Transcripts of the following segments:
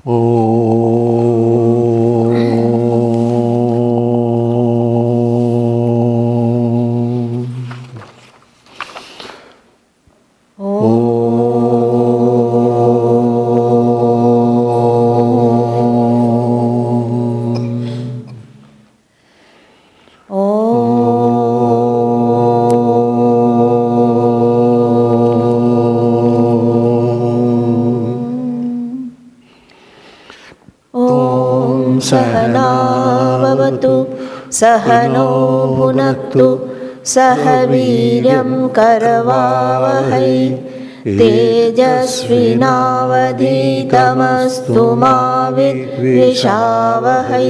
सहनो भुनक्तु सह वीर्यं करवावहै तेजस्विनावधीतमस्तु मा विद्विषावहै।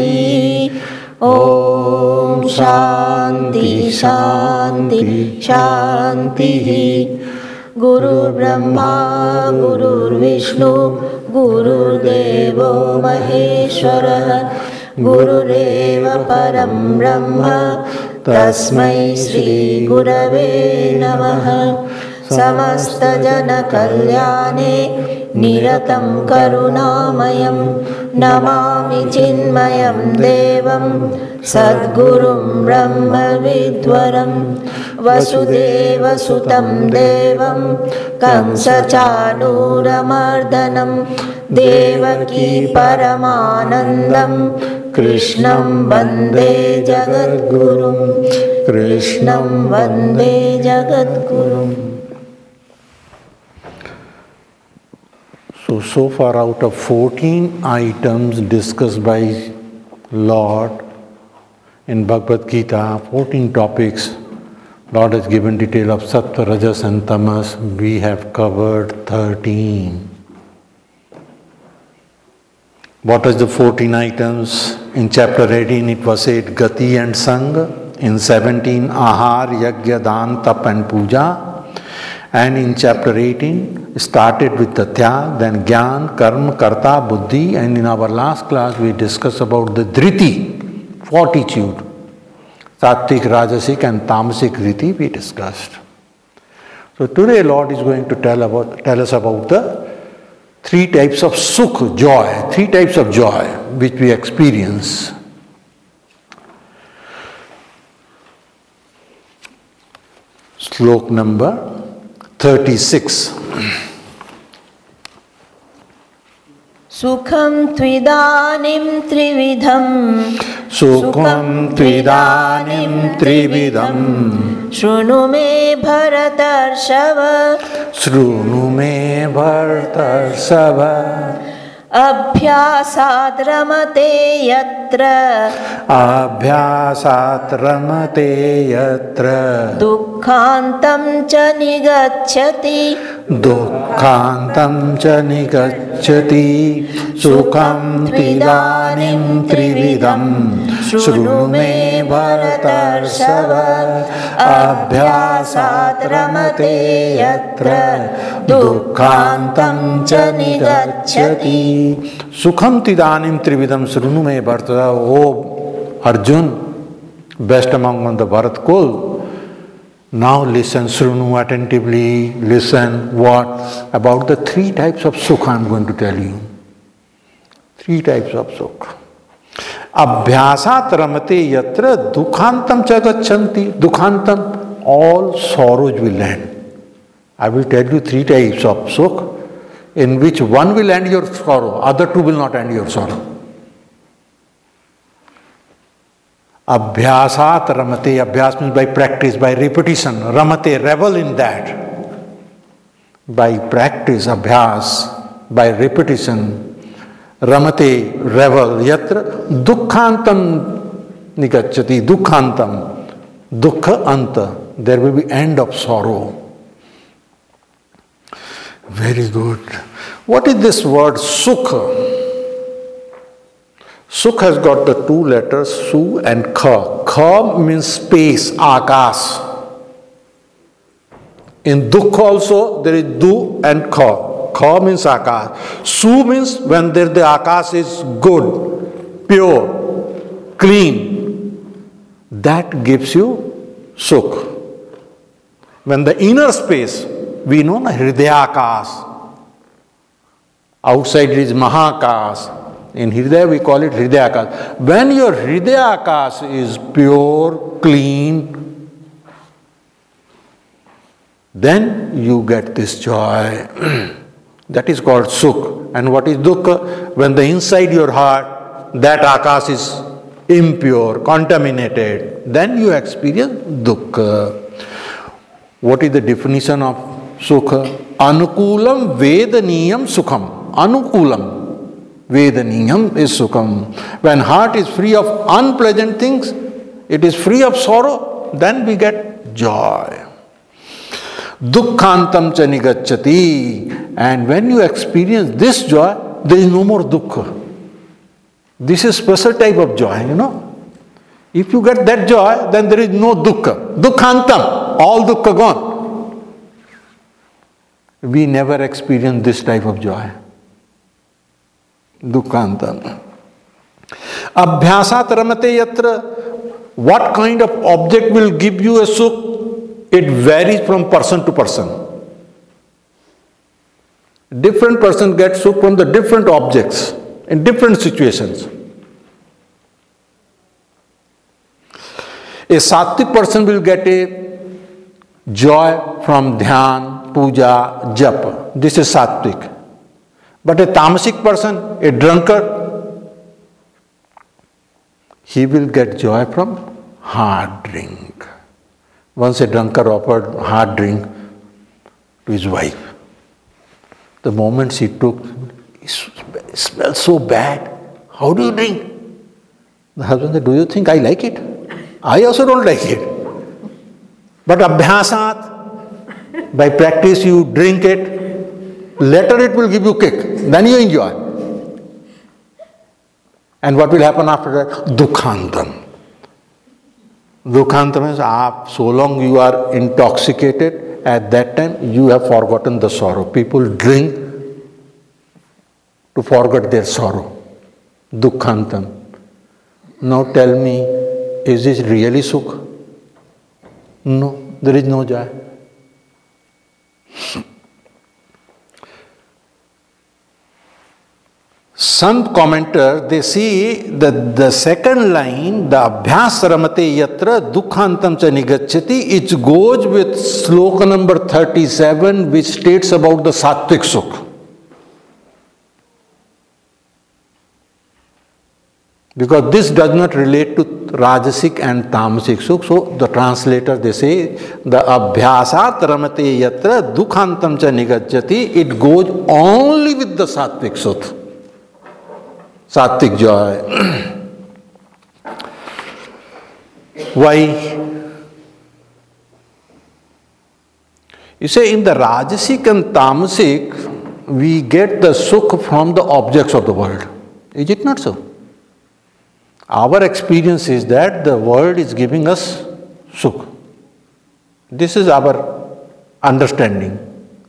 ॐ शान्ति शान्ति शान्तिः। गुरुर्ब्रह्मा गुरुर्विष्णु गुरुर्देवो महेश्वरः गुरुरेव परं ब्रह्म तस्मै श्री गुरवे नमः। समस्तजनकल्याणे निरतं करुणामयं नमामि चिन्मयं देवं सद्गुरुं ब्रह्मविद्वरं वसुदेवसुतं देवं कंसचाणूरमर्दनं देवकी परमानन्दं कृष्णं वन्दे जगद्गुरुं कृष्णं वन्दे जगद्गुरुम्। So far out of 14 items discussed by Lord in Bhagavad Gita, 14 topics, Lord has given detail of Sattva, Rajas and Tamas. We have covered 13. What was the 14 items? In chapter 18 it was said Gati and Sangha. In 17 Ahar, Yajna, Dan, Tap and Puja. And in chapter 18 started with the Tyag, then Gyan, Karma, Karta, Buddhi, and in our last class we discussed about the Dhriti, fortitude. Sattvic, Rajasic and Tamasic Dhriti we discussed. So today Lord is going to tell us about the three types of sukh, joy, three types of joy which we experience. Slok number 36. Sukham tvidanim trividham. Sukham tvidanim trividham. Shrunu me bharatarshava. Shrunu me bharatarshava. Abhyasat ramate yatra. Abhyasat ramate yatra. Dukkhantam cha nigacchati. Dukkhantam cha nigacchati. Sukham tvidanim trividham. Shrunu me bharatarshava. Abhyasat ramate yatra. Dukkhantam cha nigacchati. Sukham tidanim trividam srunu me bharata. O Arjun, best among the Bharat Kul, now listen, srunu attentively, listen what? About the three types of sukha I am going to tell you. Three types of sukha. Abhyasat ramate yatra dukhantam cha gacchanti. Dukhantam, all sorrows will end. I will tell you three types of sukha, in which one will end your sorrow, other two will not end your sorrow. Abhyasat ramate, abhyas means by practice, by repetition. Ramate, revel in that. By practice, abhyas, by repetition. Ramate, revel, yatra dukkhantam nigacchati, dukkhantam, dukkha anta, there will be end of sorrow. Very good. What is this word sukha? Sukh has got the two letters su and kha. Kha means space, akas. In dukha also there is du and kha. Kha means akas. Su means when the akas is good, pure, clean. That gives you sukh. When the inner space, we know na hridaya akas. Outside it is Mahakas. In Hridaya we call it Hridayakash. When your Hridayakash is pure, clean, then you get this joy. That is called Sukh. And what is Dukkha? When the inside your heart, that Akash is impure, contaminated, then you experience Dukkha. What is the definition of Sukha? Anukulam Vedaniyam Sukham. Anukulam Vedaniyam is Sukham. When heart is free of unpleasant things, it is free of sorrow, then we get joy. Dukkhantam cha nigacchati. And when you experience this joy, there is no more dukkha. This is special type of joy, If you get that joy, then there is no dukkha. Dukkhantam, all dukkha gone. We never experience this type of joy. Dukkhantam. Abhyasat ramate yatra. What kind of object will give you a sukh? It varies from person to person. Different person gets sukh from the different objects in different situations. A sattvic person will get a joy from dhyan, puja, japa. This is sattvic. But a tamasic person, a drunkard, he will get joy from hard drink. Once a drunkard offered hard drink to his wife. The moment she took, it smells so bad. How do you drink? The husband said, do you think I like it? I also don't like it. But abhyasat, by practice you drink it, later it will give you kick. Then you enjoy. And what will happen after that? Dukkhantam. Dukkhantam is, so long you are intoxicated, at that time you have forgotten the sorrow. People drink to forget their sorrow. Dukkhantam. Now tell me, is this really sukh? No, there is no joy. Some commentators, they see that the second line, the abhyas ramate yatra dukkhantam cha nigacchati, it goes with sloka number 37, which states about the sattvic sukh. Because this does not relate to rajasic and tamasic sukh. So the translator, they say, the abhyasat ramate yatra dukkhantam cha nigacchati, it goes only with the sattvic sukh. Sattvic joy. Why? You say in the Rajasic and Tamasic, we get the sukh from the objects of the world. Is it not so? Our experience is that the world is giving us sukh. This is our understanding.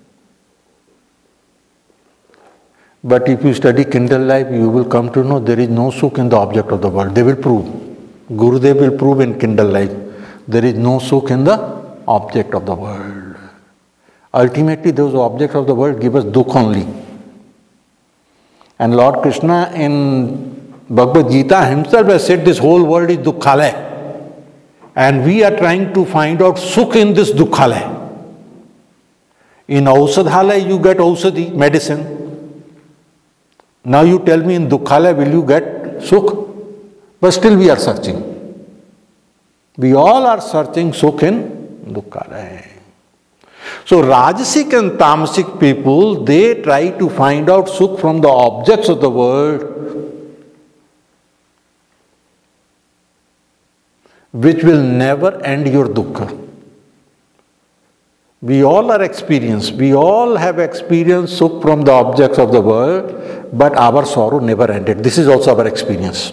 But if you study Kindle life, you will come to know there is no sukh in the object of the world. They will prove. Gurudev will prove in Kindle life. There is no sukh in the object of the world. Ultimately, those objects of the world give us dukh only. And Lord Krishna in Bhagavad Gita himself has said this whole world is dukkhalaya. And we are trying to find out sukh in this dukkhalaya. In ausadhalaya you get ausadi, medicine. Now you tell me in dukkhalaya will you get sukh? But still we are searching. We all are searching sukh in dukkhalaya. So Rajasic and Tamasic people, they try to find out sukh from the objects of the world, which will never end your dukkha. We all are experienced. We all have experienced sukh from the objects of the world, but our sorrow never ended. This is also our experience.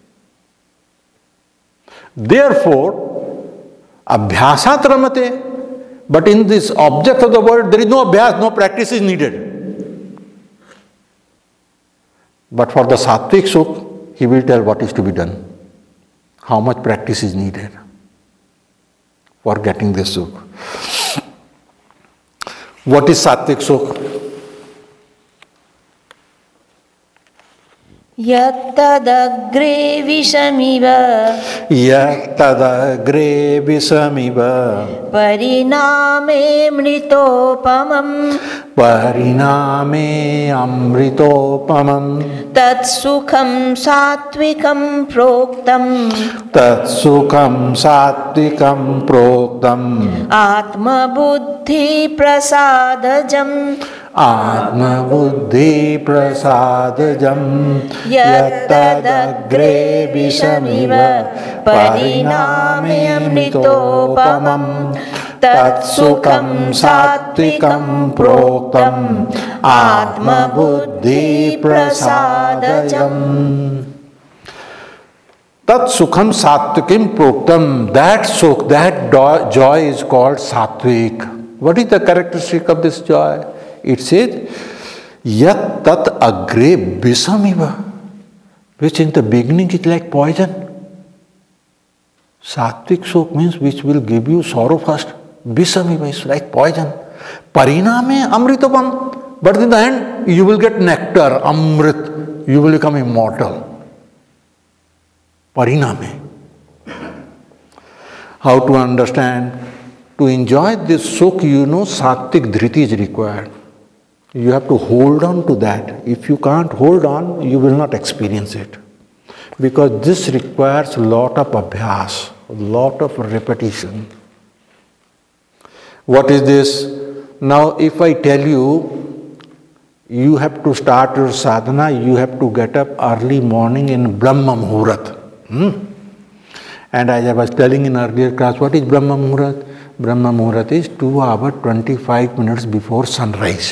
Therefore, abhyasat ramate, but in this object of the world, there is no abhyas, no practice is needed. But for the sattvic sukh, he will tell what is to be done, how much practice is needed for getting this sukh. What is sattvic sukh? यत्तदग्रे विषमिव यत्तदग्रे विषमिव परिणामे मृतोपमम् परिणामे अमृतोपमम् तत्सुखं सात्विकं प्रोक्तम् तत्सुखं सात्विकं प्रोक्तम् आत्मबुद्धिप्रसादजम् आत्मबुद्धिप्रसादजम् यत्तदग्रे विषमिव परिणामे अमृतोपमम् तत्सुखं सात्विकं प्रोक्तम् आत्मबुद्धिप्रसादजम् तत्सुखम सात्विकम प्रोक्तम. That sukh, that joy is called sattvic. What is the characteristic of this joy? It says, yat tat agre bisamiva, which in the beginning is like poison. Sattvic sukh means which will give you sorrow first. Bisamiva is like poison. Pariname amritapam, but in the end you will get nectar, amrit. You will become immortal. Pariname. How to understand? To enjoy this sukh, you know, sattvic dhriti is required. You have to hold on to that. If you can't hold on, you will not experience it. Because this requires a lot of abhyas, a lot of repetition. What is this? Now, if I tell you, you have to start your sadhana, you have to get up early morning in Brahma Muhurat. And as I was telling in earlier class, what is Brahma Muhurat? Brahma Muhurat is 2 hours 25 minutes before sunrise.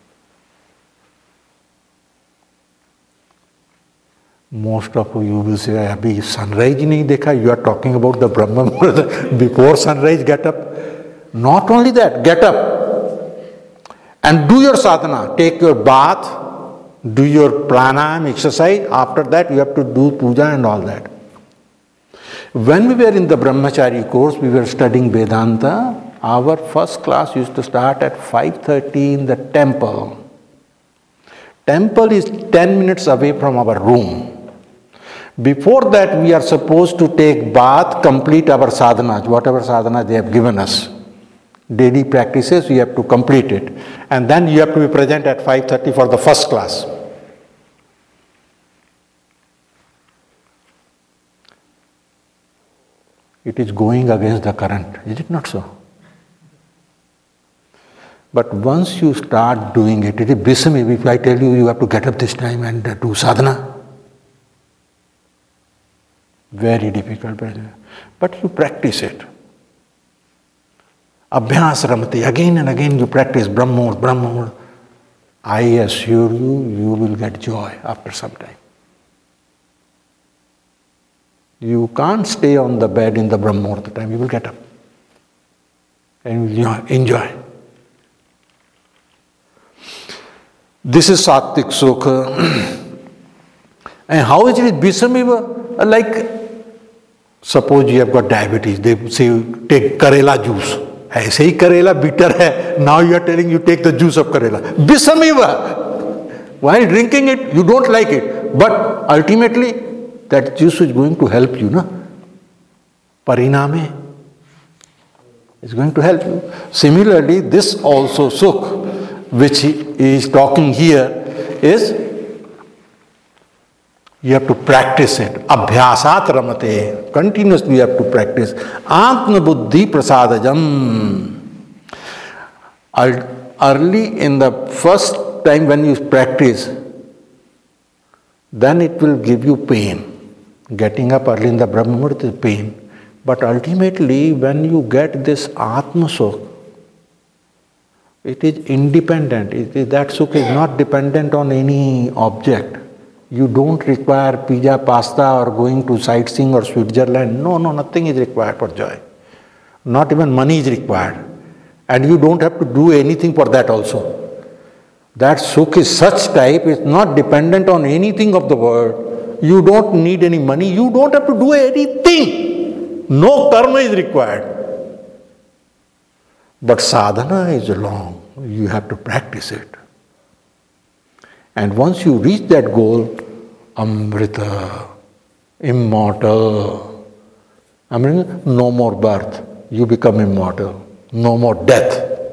Most of you will say, Abhi, sunrise nahi dekha. You are talking about the Brahma Muhurat. Before sunrise, get up. Not only that, get up and do your sadhana. Take your bath, do your pranayam exercise. After that, you have to do puja and all that. When we were in the Brahmachari course, we were studying Vedanta. Our first class used to start at 5:30 in the temple. Temple is 10 minutes away from our room. Before that, we are supposed to take bath, complete our sadhanas, whatever sadhana they have given us. Daily practices, we have to complete it. And then you have to be present at 5:30 for the first class. It is going against the current, is it not so? But once you start doing it, it is bisami. If I tell you, you have to get up this time and do sadhana. Very difficult, but you practice it. Abhyas ramati, again and again you practice Brahmur, Brahmur. I assure you, you will get joy after some time. You can't stay on the bed in the Brahmur the time, you will get up and you will enjoy. This is Sattvic Sukha. And how is it Bisamiva? Like, suppose you have got diabetes, they say take Karela juice. ऐसे ही करेला bitter है. Now you are telling you take the juice of Karela. Bisamiva. While drinking it, you don't like it. But ultimately, that juice is going to help you, na? Pariname is going to help you. Similarly, this also sukh, which he is talking here, is you have to practice it. Abhyasat ramate. Continuously you have to practice. Atma buddhi prasadajam. Early in the first time when you practice, then it will give you pain. Getting up early in the Brahma Muhurat is pain. But ultimately, when you get this Atma Sukh, it is independent. That Sukh is not dependent on any object. You don't require pizza, pasta or going to sightseeing or Switzerland. No, nothing is required for joy. Not even money is required. And you don't have to do anything for that also. That Sukh is such type, it's not dependent on anything of the world. You don't need any money, you don't have to do anything. No karma is required. But sadhana is long, you have to practice it. And once you reach that goal, Amrita, immortal. I mean, no more birth. You become immortal. No more death.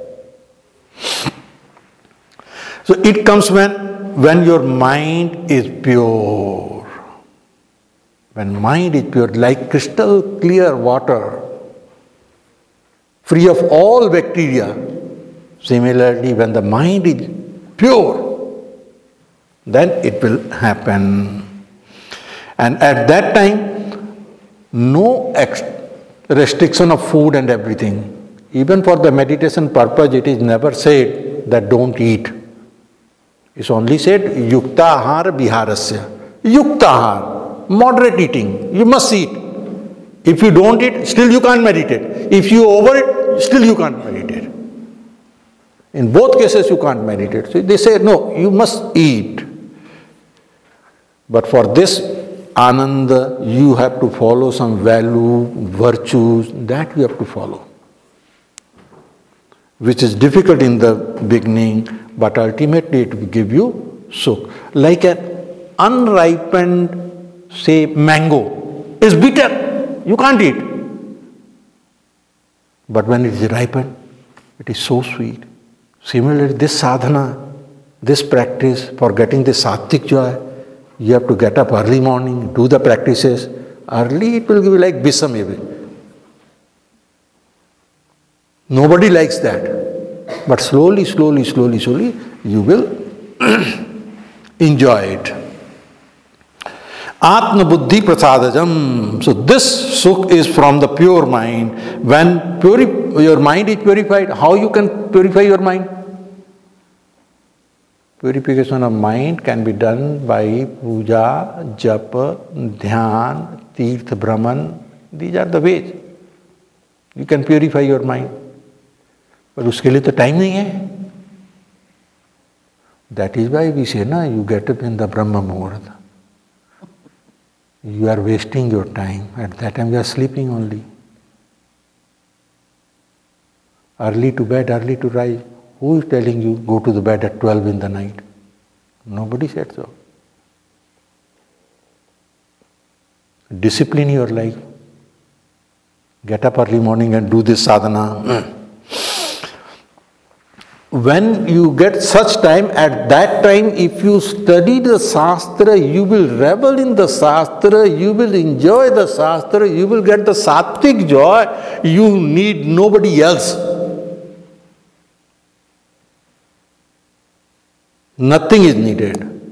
So it comes when your mind is pure. When mind is pure, like crystal clear water, free of all bacteria. Similarly, when the mind is pure, then it will happen. And at that time, no restriction of food and everything. Even for the meditation purpose, it is never said that don't eat. It's only said yuktahar viharasya. Yuktahar, moderate eating. You must eat. If you don't eat, still you can't meditate. If you overeat, still you can't meditate. In both cases, you can't meditate. So they say, no, you must eat. But for this ananda, you have to follow some value, virtues, that you have to follow. Which is difficult in the beginning, but ultimately it will give you sukh. Like an unripened, say, mango is bitter. You can't eat. But when it is ripened, it is so sweet. Similarly, this sadhana, this practice for getting this sattvic joy, you have to get up early morning, do the practices. Early it will give you like bisamevi. Nobody likes that. But slowly, you will enjoy it. Atma buddhi prasadajam. So this sukh is from the pure mind. When your mind is purified, how you can purify your mind? Purification of mind can be done by puja, japa, dhyan, tirth, brahman. These are the ways. You can purify your mind. But उसके लिए तो time नहीं है. That is why we say, you get up in the Brahma Muhurta. You are wasting your time. At that time you are sleeping only. Early to bed, early to rise. Who is telling you go to the bed at 12 in the night? Nobody said so. Discipline your life. Get up early morning and do this sadhana. When you get such time, at that time, if you study the Shastra, you will revel in the Shastra, you will enjoy the Shastra, you will get the sattvic joy, you need nobody else. Nothing is needed.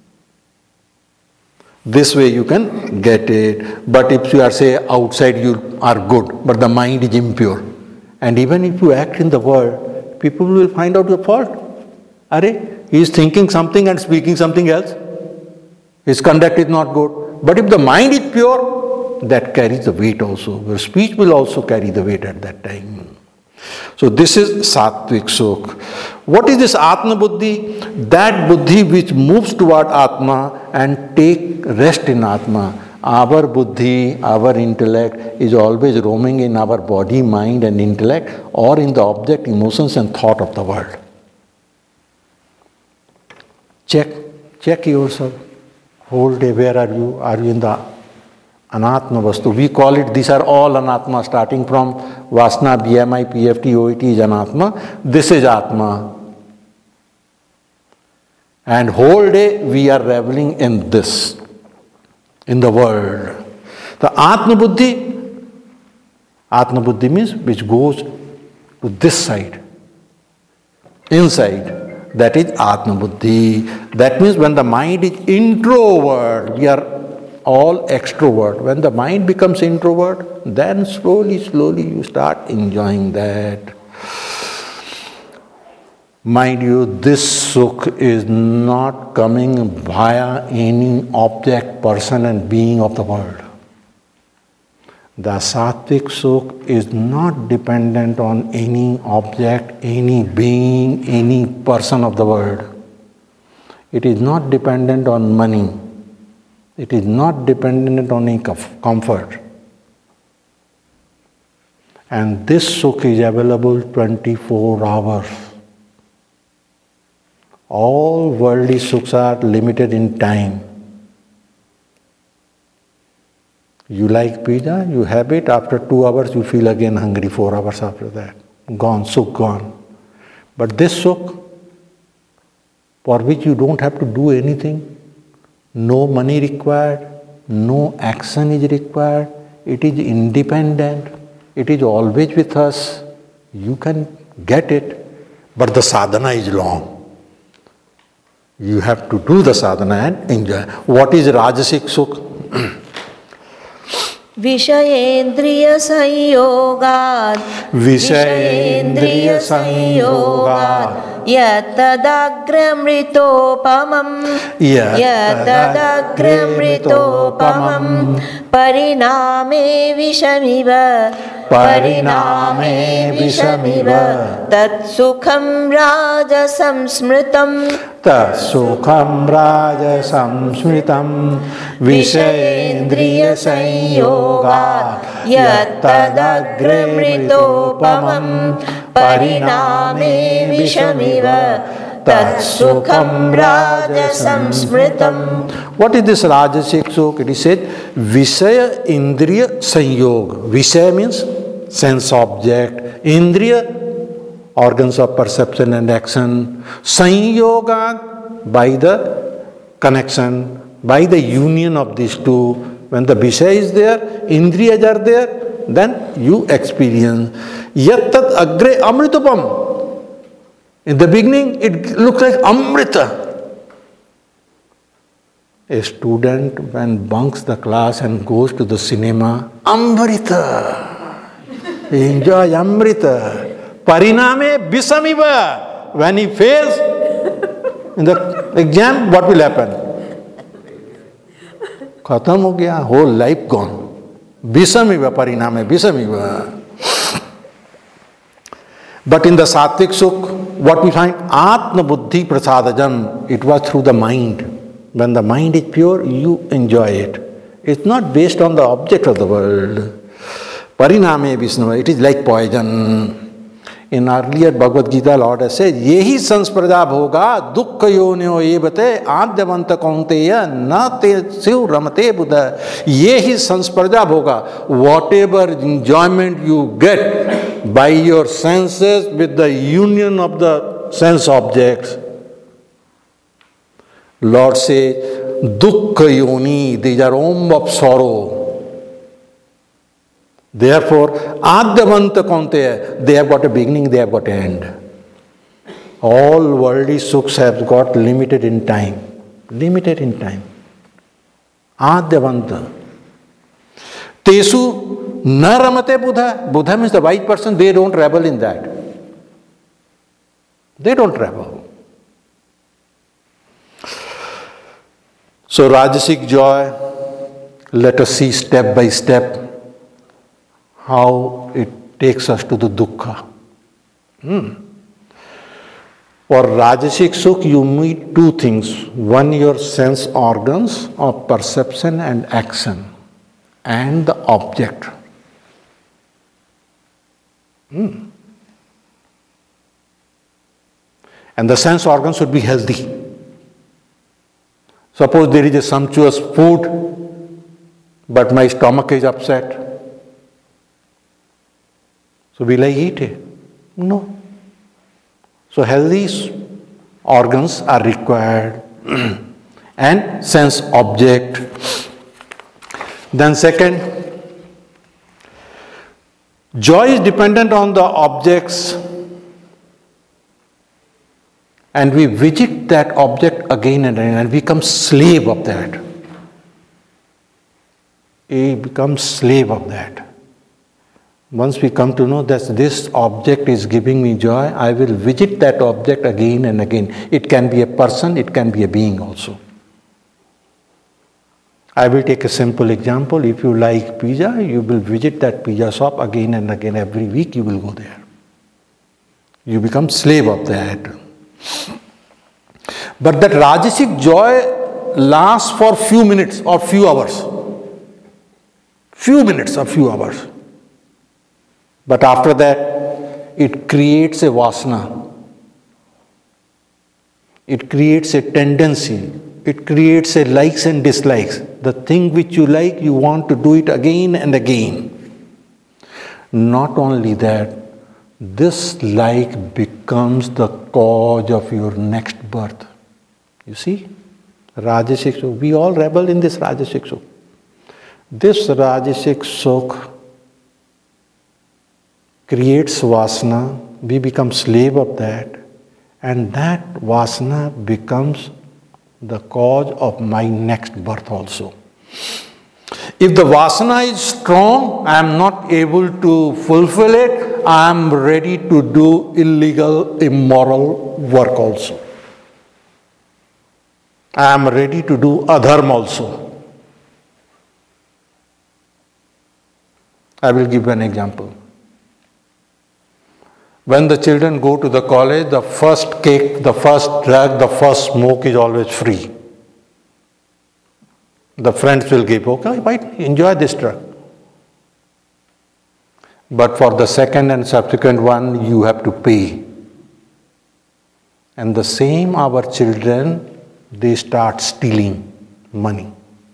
This way you can get it. But if you are, say, outside you are good, but the mind is impure. And even if you act in the world, people will find out your fault. Are he is thinking something and speaking something else. His conduct is not good. But if the mind is pure, that carries the weight also. Your speech will also carry the weight at that time. So this is sattvic sukh. What is this Atma Buddhi? That Buddhi which moves toward Atma and take rest in Atma. Our buddhi, our intellect is always roaming in our body, mind and intellect or in the object, emotions and thought of the world. Check yourself. Whole day, where are you? Are you in the anatma vastu? We call it, these are all anatma, starting from Vasana, BMI, PFT, OET is anatma. This is Atma. And whole day we are reveling in this. In the world. The Atma Buddhi means which goes to this side, inside. That is Atma Buddhi. That means when the mind is introvert, we are all extrovert. When the mind becomes introvert, then slowly you start enjoying that. Mind you, this sukh is not coming via any object, person and being of the world. The sattvic sukh is not dependent on any object, any being, any person of the world. It is not dependent on money. It is not dependent on any comfort. And this sukh is available 24 hours. All worldly sukhs are limited in time. You like pizza, you have it, after 2 hours you feel again hungry, 4 hours after that. Gone, sukh gone. But this sukh, for which you don't have to do anything, no money required, no action is required, it is independent, it is always with us, you can get it, but the sadhana is long. You have to do the sadhana and enjoy. What is Rajasic Sukh? विषयेन्द्रिय संयोगात् विषयेन्द्रिय संयोगात् यत्तदग्रमृतोपमम् परिणामे विषमिव तत्सुखं राजसंस्मृतम् तत्सुखं राजसंस्मृतम् विषयेन्द्रिय संयोगात् यत्तदग्रमृतोपमम् परिणामे विषमिव तत्सुखं राजसंस्मृतम्. What is this Rajasic Sukh? It is said Vishaya Indriya Sanyog. Vishaya means sense object. Indriya, organs of perception and action. Sanyoga, by the connection, by the union of these two. When the Vishaya is there, Indriyas are there, then you experience. Yat tat agre amritupam. In the beginning, it looks like Amrita. A student, when bunks the class and goes to the cinema, Amrita. He enjoys Amrita. Pariname Bisamiva. When he fails in the exam, what will happen? Khatam ho gaya, whole life gone. Bisamiva Pariname Bisamiva. But in the Sattvic Sukh, what we find? Atma Buddhi Prasadajam. It was through the mind. When the mind is pure, you enjoy it. It's not based on the object of the world. Pariname Visnava. It is like poison. In earlier Bhagavad Gita, Lord has said, Yehi sansprada bhoga dukkha yonyo evate adyavanta kaunteya na te siv ramate buddha. Yehi sansprada bhoga. Whatever enjoyment you get by your senses with the union of the sense objects, Lord says, dukkha yoni, these are womb of sorrow. Therefore, adyavanta kaunteya, they have got a beginning, they have got an end. All worldly sukhs have got limited in time. Limited in time. Adyavanta. Tesu na ramate buddha. Buddha means the wise person, they don't revel in that. They don't revel. So Rajasic joy, let us see step by step how it takes us to the dukkha. For Rajasic Sukh, you meet two things. One, your sense organs of perception and action, and the object. And the sense organs should be healthy. Suppose there is a sumptuous food, but my stomach is upset. So will I eat it? No. So healthy organs are required and sense object. Then second, joy is dependent on the objects, and we visit that object again and again and become slave of that. We become slave of that. Once we come to know that this object is giving me joy, I will visit that object again and again. It can be a person, it can be a being also. I will take a simple example. If you like pizza, you will visit that pizza shop again and again. Every week you will go there. You become slave of that. But that Rajasic joy lasts for few minutes or few hours. Few minutes or few hours. But after that, it creates a vasana. It creates a tendency. It creates a likes and dislikes. The thing which you like, you want to do it again and again. Not only that, this like becomes the cause of your next birth. You see? Rajasic Sukh. We all rebel in this Rajasic Sukh. This Rajasic Sukh creates Vasana. We become slave of that. And that Vasana becomes the cause of my next birth also. If the Vasana is strong, I am not able to fulfill it, I am ready to do illegal, immoral work also. I am ready to do adharma also. I will give an example. When the children go to the college, the first cake, the first drug, the first smoke is always free. The friends will give, okay, why enjoy this drug. But for the second and subsequent one, you have to pay. And the same our children, they start stealing money.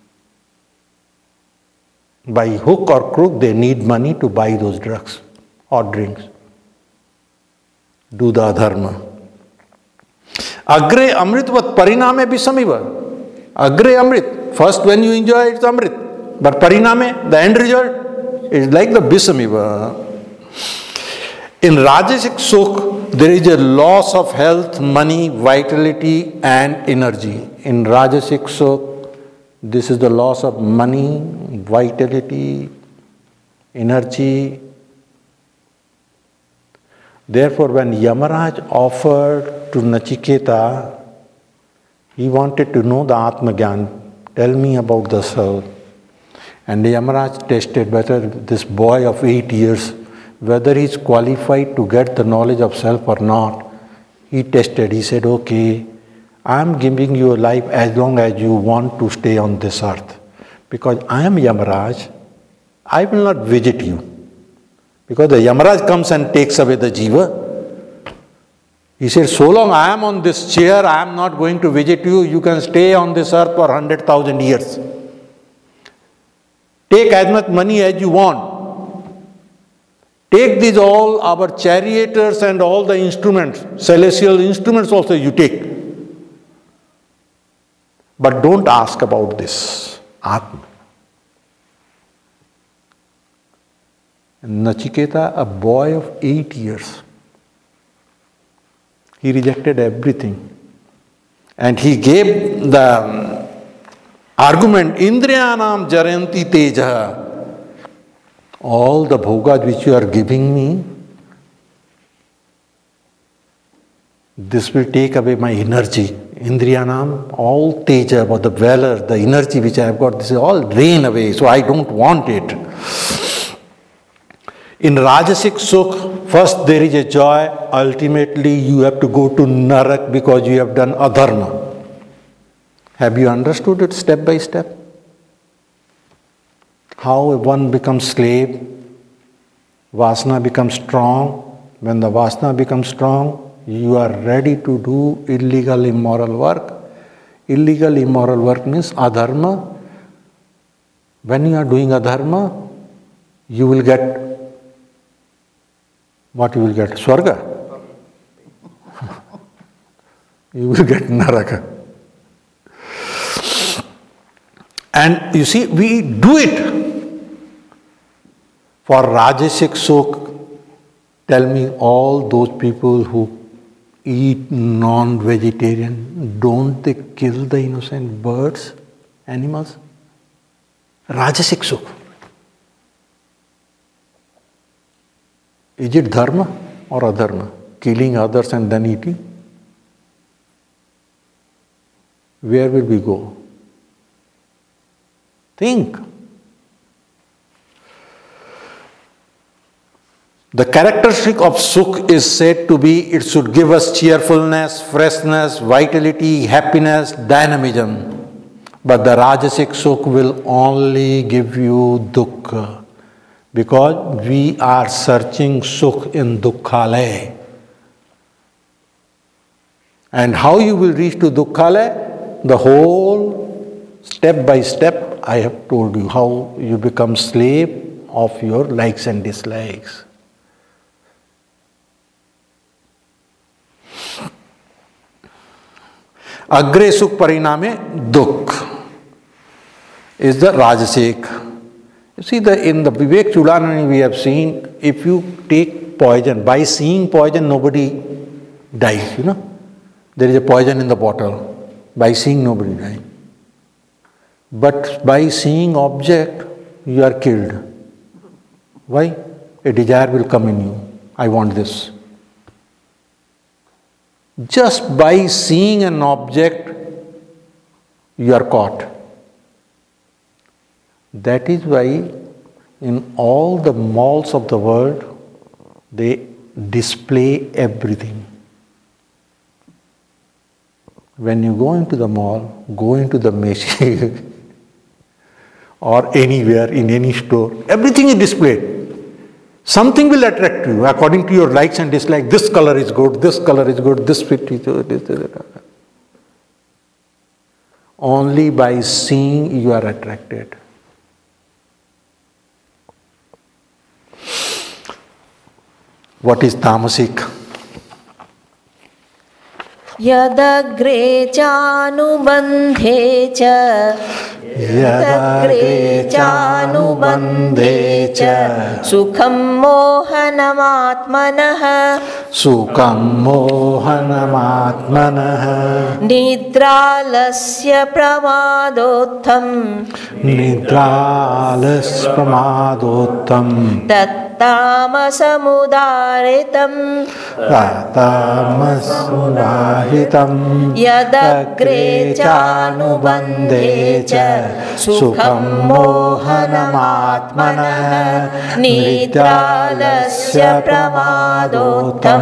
By hook or crook, they need money to buy those drugs or drinks. Do the adharma. Agre amritvat pariname visamiva. Agre amrit. First when you enjoy it's amrit. But pariname, the end result, is like the visamiva. In Rajasic Sukh, there is a loss of health, money, vitality and energy. In Rajasic Sukh, this is the loss of money, vitality, energy. Therefore, when Yamaraj offered to Nachiketa, he wanted to know the Atma Gyan. Tell me about the soul. And Yamaraj tested whether this boy of 8 years, whether he is qualified to get the knowledge of self or not. He tested. He said, okay, I am giving you a life as long as you want to stay on this earth. Because I am Yamaraj, I will not visit you. Because the Yamaraj comes and takes away the jiva. He said, so long I am on this chair, I am not going to visit you. You can stay on this earth for 100,000 years. Take as much money as you want. Take these all our charioteers and all the instruments, celestial instruments also you take. But don't ask about this Atma. Nachiketa, a boy of 8 years, he rejected everything. And he gave the argument, Indriyanam jaranti teja. All the bhogas which you are giving me, this will take away my energy. Indriyanam, all teja, about the valor, the energy which I have got, this is all drain away, so I don't want it. In Rajasic Sukh, first there is a joy, ultimately you have to go to Narak because you have done adharma. Have you understood it step by step? How one becomes slave, Vasana becomes strong. When the Vasana becomes strong, you are ready to do illegal, immoral work. Illegal, immoral work means adharma. When you are doing adharma, you will get, what you will get? Swarga. You will get Naraka. And you see, we do it. For Rajasic Sukh, tell me all those people who eat non-vegetarian, don't they kill the innocent birds, animals? Rajasic Sukh. Is it dharma or adharma? Killing others and then eating? Where will we go? Think. The characteristic of Sukh is said to be, it should give us cheerfulness, freshness, vitality, happiness, dynamism. But the Rajasic Sukh will only give you dukkha. Because we are searching Sukh in Dukkhalaya. And how you will reach to Dukkhalaya? The whole step by step I have told you how you become slave of your likes and dislikes. Agre sukh pariname dukh is the Rajasic. You see, in the Vivek Chudamani we have seen, if you take poison, by seeing poison nobody dies, There is a poison in the bottle. By seeing nobody dies. But by seeing object, you are killed. Why? A desire will come in you. I want this. Just by seeing an object, you are caught. That is why in all the malls of the world, they display everything. When you go into the mall, go into the Macy's or anywhere, in any store, everything is displayed. Something will attract you according to your likes and dislikes. This color is good, this color is good, this fit is good, this. Only by seeing you are attracted. What is tamasic? यदग्रे चानुबन्धे च यदग्रे चानुबन्धे च सुखं मोहनमात्मनः सुखं मोहनमात्मनः निद्रालस्य प्रमादोत्थं निद्रालस्य प्रमादोत्थं तत्तामसमुदारितं तामसमुदाहितं यदग्रे चानुबन्धे च सुखं मोहनमात्मनः निद्रालस्य प्रमादोत्थं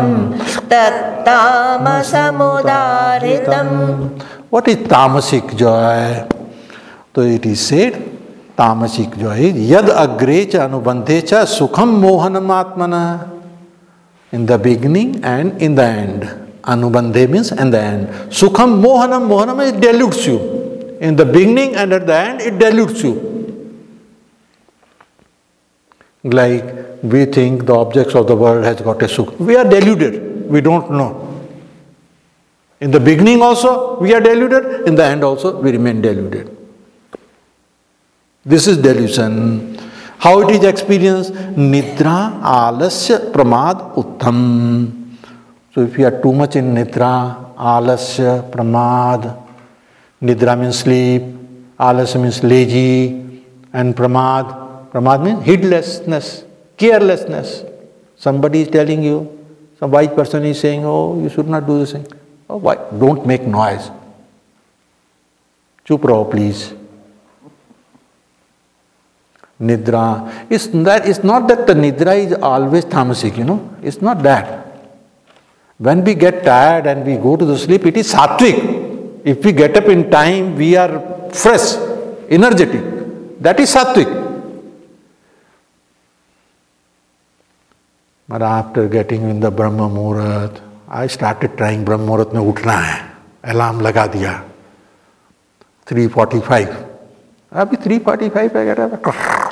तत्तामसमुदारितं. What is tamasic joy? So it is said, tamasic joy is yad agre cha anubandhe cha sukham mohanam atmana. In the beginning and in the end. Anubandhe means in the end. Sukham mohanam, mohanam it dilutes you. In the beginning and at the end it dilutes you. Like we think the objects of the world has got a sukh. We are deluded. We don't know. In the beginning also we are deluded. In the end also we remain deluded. This is delusion. How it is experienced? Nidra, alasya, pramad, uttam. So if you are too much in nidra, alasya, pramad, nidra means sleep, alasya means lazy, and pramad means heedlessness, carelessness. Somebody is telling you, some wise person is saying, oh, you should not do this thing. Oh, why? Don't make noise. Chup raho, please. Nidra. It's not that the nidra is always tamasic, It's not that. When we get tired and we go to the sleep, it is sattvic. If we get up in time, we are fresh, energetic. That is sattvic. But after getting in the Brahma Muhurat, I started trying Brahma Muhurat mein uthna hai. Alarm laga diya. 3:45. Abhi 3:45 I get up.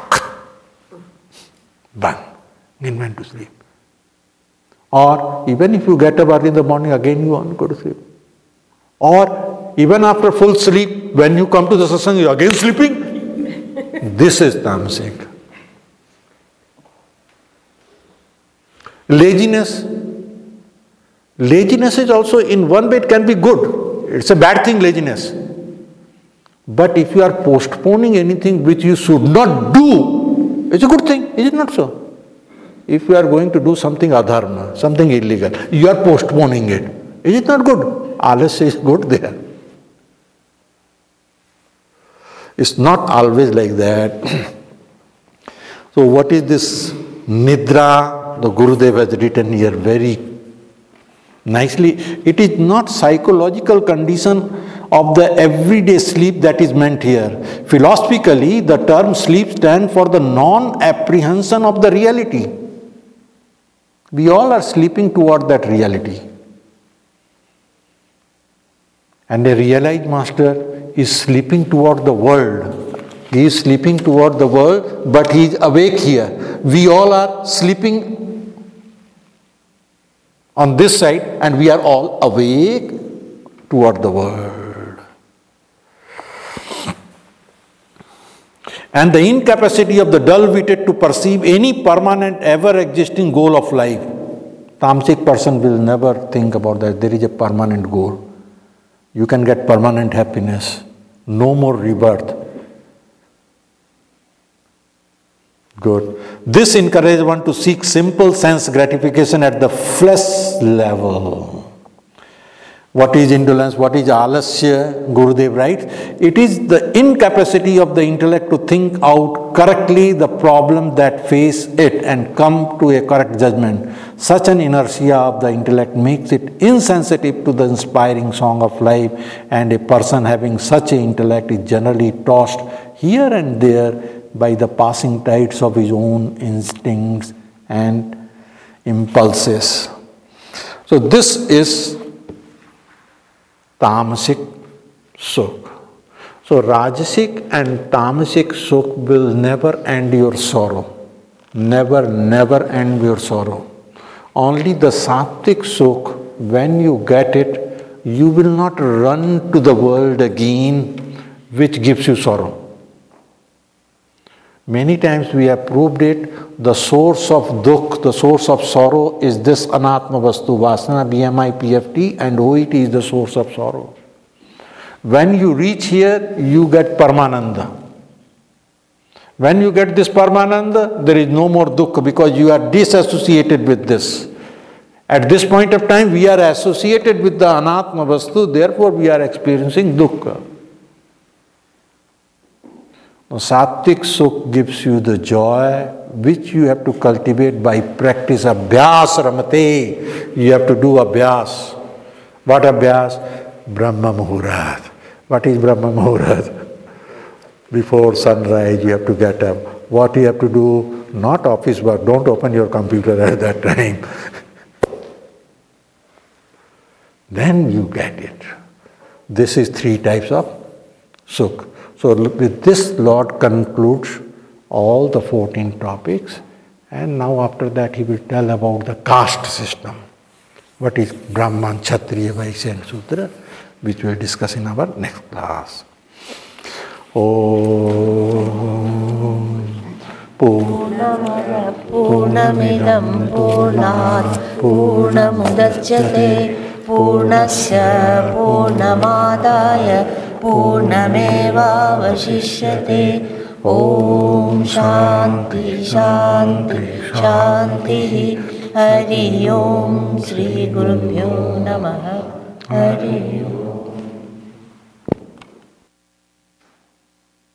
Bang. Then went to sleep. Or even if you get up early in the morning, again you want to go to sleep. Or even after full sleep, when you come to the satsang, you are again sleeping. This is tamasic. Laziness. Laziness is also in one way it can be good. It's a bad thing, laziness. But if you are postponing anything which you should not do, it's a good thing, is it not so? If you are going to do something adharma, something illegal, you are postponing it. Is it not good? Alasya is good there. It's not always like that. So what is this nidra? The Gurudev has written here very nicely. It is not psychological condition of the everyday sleep that is meant here. Philosophically, the term sleep stands for the non-apprehension of the reality. We all are sleeping toward that reality. And a realized master is sleeping toward the world. He is sleeping toward the world, but he is awake here. We all are sleeping on this side, and we are all awake toward the world. And the incapacity of the dull-witted to perceive any permanent, ever-existing goal of life. Tamasic person will never think about that. There is a permanent goal. You can get permanent happiness. No more rebirth. Good. This encourages one to seek simple sense gratification at the flesh level. What is indolence? What is alasya? Gurudev writes, it is the incapacity of the intellect to think out correctly the problem that face it and come to a correct judgment. Such an inertia of the intellect makes it insensitive to the inspiring song of life, and a person having such an intellect is generally tossed here and there by the passing tides of his own instincts and impulses. So this is Tamasic Sukh. So Rajasic and Tamasic Sukh will never end your sorrow. Never, never end your sorrow. Only the Sattvic Sukh, when you get it, you will not run to the world again, which gives you sorrow. Many times we have proved it, the source of dukh, the source of sorrow is this anatma vastu, vasana, BMI, PFT, and OET is the source of sorrow. When you reach here, you get Paramananda. When you get this Paramananda, there is no more dukkha because you are disassociated with this. At this point of time, we are associated with the anatma vastu, therefore we are experiencing dukkha. Sattvic Sukh gives you the joy which you have to cultivate by practice. Abhyas ramate. You have to do abhyas. What abhyas? Brahma Muhurat. What is Brahma Muhurat? Before sunrise you have to get up. What you have to do? Not office work. Don't open your computer at that time. Then you get it. This is 3 types of Sukh. So with this, Lord concludes all the 14 topics, and now after that he will tell about the caste system. What is Brahman, Kshatriya, Vaishya and Sudra, which we will discuss in our next class. Om Purnamidam Purnat Purnamudachyate Purnasya Purnamadaya Purnamevavashishyate. Om Shanti Shanti Shanti. Hari Om Shri Gurubhyo Namaha. Hari Om.